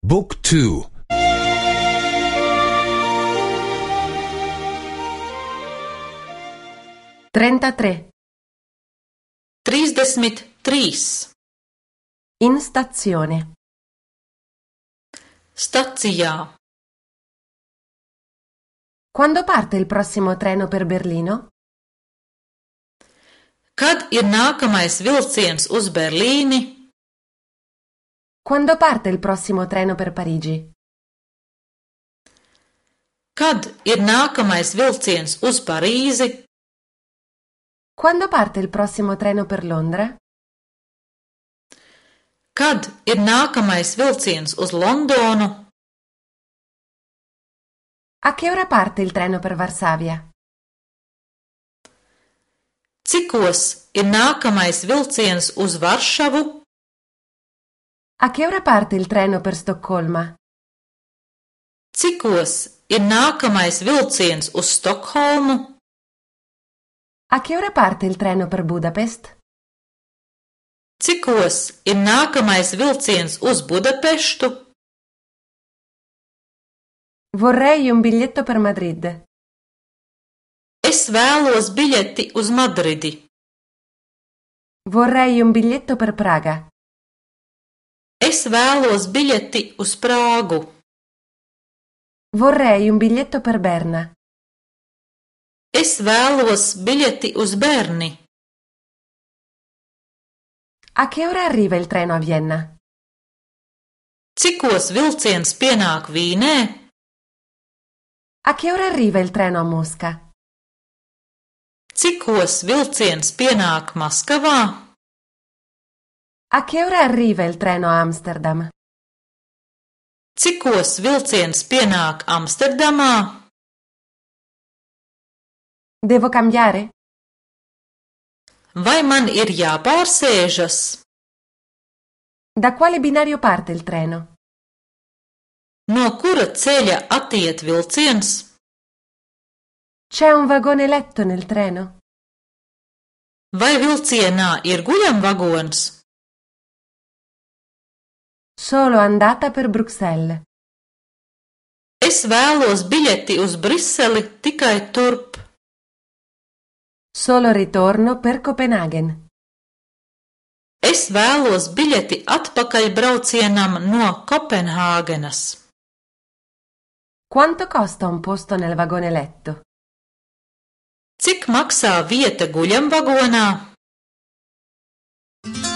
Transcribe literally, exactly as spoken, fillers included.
บุ๊กทู trentatré Trīsdesmit trīs. In stazione. Stacijā. Quando parte il prossimo treno per Berlino? Kad ir nākamais vilciens uz Berlīni? Quando parte il prossimo treno per Parigi? Kad ir nākamais vilciens uz Parīzi? Quando parte il prossimo treno per Londra? Kad ir nākamais vilciens uz Londonu? A che ora parte il treno per Varsavia? Cikos ir nākamais vilciens uz Varšavu? A che ora parte il treno per Stoccolma? Cikos ir nākamais vilciens uz Stokholmu? A che ora parte il treno per Budapest? Cikos ir nākamais vilciens uz Budapeštu? Vorrei un biglietto per Madrid. Es vēlos biļeti uz Madridi. Vorrei un biglietto per Praga. Es vēlos biļeti uz Prāgu. Vorrei un biglietto per Berna. Es vēlos biļeti uz Berni. A che ora arriva il treno a Vienna? Cikos vilciens pienāk Vīnē? A che ora arriva il treno a Mosca? Cikos vilciens pienāk Maskavā? A che ora arriva il treno a Amsterdam? Cikos vilciens pienāk Amsterdamā? Devo cambiare? Vai man ir jāpārsēžas? Da quale binario parte il treno? No kura ceļa attiet vilciens? C'è un vagone letto nel treno? Vai vilcienā ir guļamvagons? Solo andata per Bruxelles. Es vēlos biļeti uz Briseli tikai turp. Solo ritorno per Copenaghen. Es vēlos biļeti atpakaļbraucienam no Kopenhāgenas. Quanto costa un posto nel vagone letto? Cik maksā vieta guļamvagonā?